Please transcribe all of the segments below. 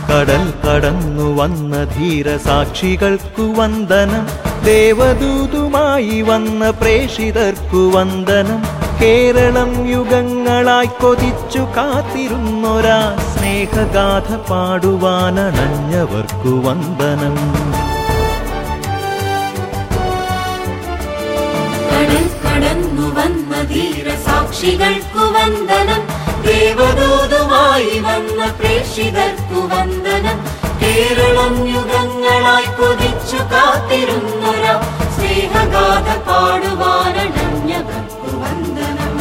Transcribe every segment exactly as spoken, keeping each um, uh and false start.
കടൽ കടന്നു വന്ന ധീരസാക്ഷികൾക്കു വന്ദനം, ദേവദൂതുമായി വന്ന പ്രേഷിതർക്കു വന്ദനം. കേരളം യുഗങ്ങളായി കൊതിച്ചു കാത്തിരുന്നൊരാ സ്നേഹഗാഥ പാടുവാനണഞ്ഞവർക്കു വന്ദനം. കടൽ കടന്നു വന്ന ധീരസാക്ഷികൾക്കു വന്ദനം, ദേവദൂതുമായി വന്ന പ്രേഷിതർക്കു വന്ദനം. കേരളം യുഗങ്ങളായി കൊതിച്ചു കാത്തിരുന്നൊരാ സ്നേഹഗാഥ പാടുവാനണഞ്ഞവർക്കു വന്ദനം.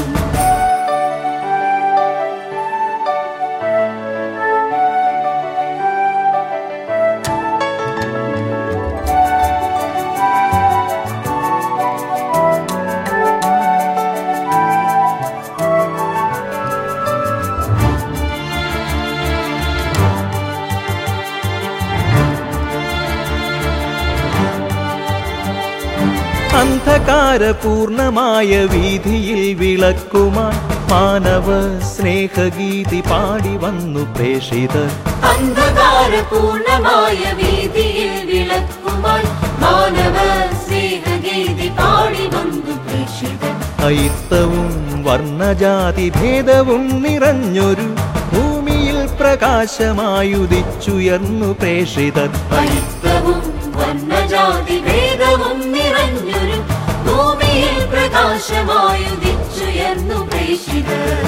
അന്ധകാരപൂർണമായ വീതിയിൽ വിളക്കുമായി മാനവ സ്നേഹഗീതി പാടി വന്നു പ്രേഷിതർ. അന്ധകാരപൂർണമായ വീതിയിൽ വിളക്കുമായി മാനവ സ്നേഹഗീതി പാടി വന്നു പ്രേഷിതർ. അയിത്തവും വർണ്ണജാതി ഭേദവും നിറഞ്ഞൊരു ഭൂമിയിൽ പ്രകാശമായുദിച്ചുയർന്നു പ്രേഷിതർ. അയിത്തവും വർണ്ണജാതി ഭേദവും നിറഞ്ഞൊരു ഭൂമിയിൽ പ്രകാശമായുദിച്ചുയർന്നു പ്രേഷിതർ.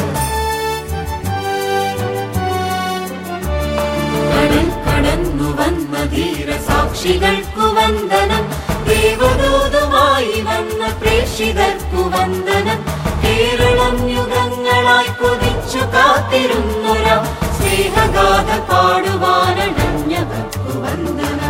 കടൽ കടന്നു വന്ന ധീരസാക്ഷികൾക്കു വന്ദനം, ദേവദൂതുമായി വന്ന പ്രേഷിതർക്കു വന്ദനം. കേരളം യുഗങ്ങളായി കൊതിച്ചു കാത്തിരുന്നൊരാ സ്നേഹഗാഥ പാടുവാനണഞ്ഞവർക്കു വന്ദനം.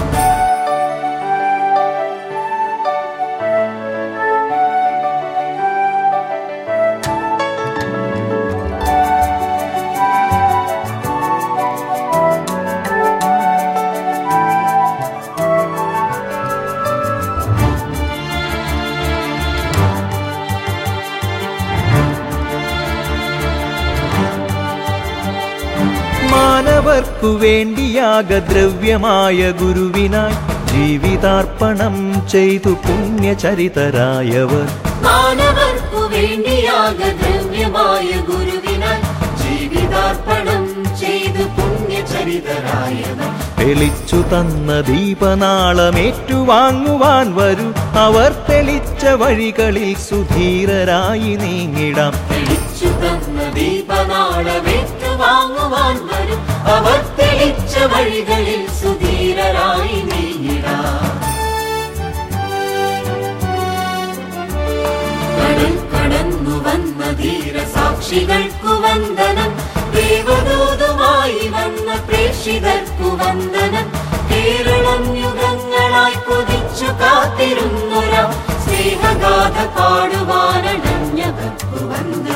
മാനവർക്കു വേണ്ടിയാഗദ്രവ്യമായ ഗുരുവിനായി ജീവിതാർപ്പണം ചെയ്തു പുണ്യചരിതരായവർ. മാനവർക്കു വേണ്ടിയാഗദ്രവ്യമായ ഗുരുവിനായി ജീവിതാർപ്പണം ചെയ്തു പുണ്യചരിതരായവർ. തെളിച്ചു തന്ന ദീപനാളമേറ്റുവാങ്ങുവാൻ വരൂ, അവർ തെളിച്ച വഴികളിൽ സുധീരരായി നീങ്ങിടാം. തെളിച്ചു തന്ന ദീപനാളമേറ്റുവാങ്ങുവാൻ വരൂ, അവർ തെളിച്ച വഴികളിൽ സുധീരരായി നീങ്ങിടാം. കടൽ കടന്നു വന്ന ധീരസാക്ഷികൾക്കു വന്ദനം, ദേവദൂതുമായി വന്ന പ്രേഷിതർക്കു വന്ദനം. കേരളം യുഗങ്ങളായി കൊതിച്ചു കാത്തിരുന്നൊരാ സ്നേഹഗാഥ പാടുവാനണഞ്ഞവർക്കു വന്ദനം.